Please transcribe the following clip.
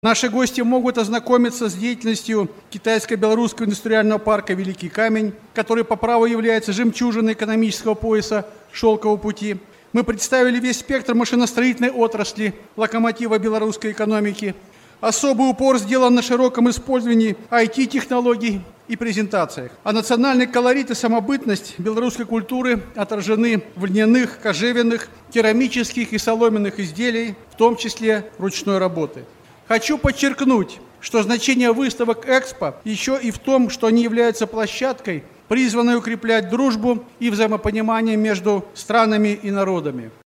Наши гости могут ознакомиться с деятельностью китайско-белорусского индустриального парка «Великий камень», который по праву является жемчужиной экономического пояса «Шелкового пути». Мы представили весь спектр машиностроительной отрасли, локомотива белорусской экономики. Особый упор сделан на широком использовании IT-технологий и презентациях. А национальный колорит и самобытность белорусской культуры отражены в льняных, кожевенных, керамических и соломенных изделиях, в том числе ручной работы. Хочу подчеркнуть, что значение выставок «Экспо» еще и в том, что они являются площадкой, призванной укреплять дружбу и взаимопонимание между странами и народами.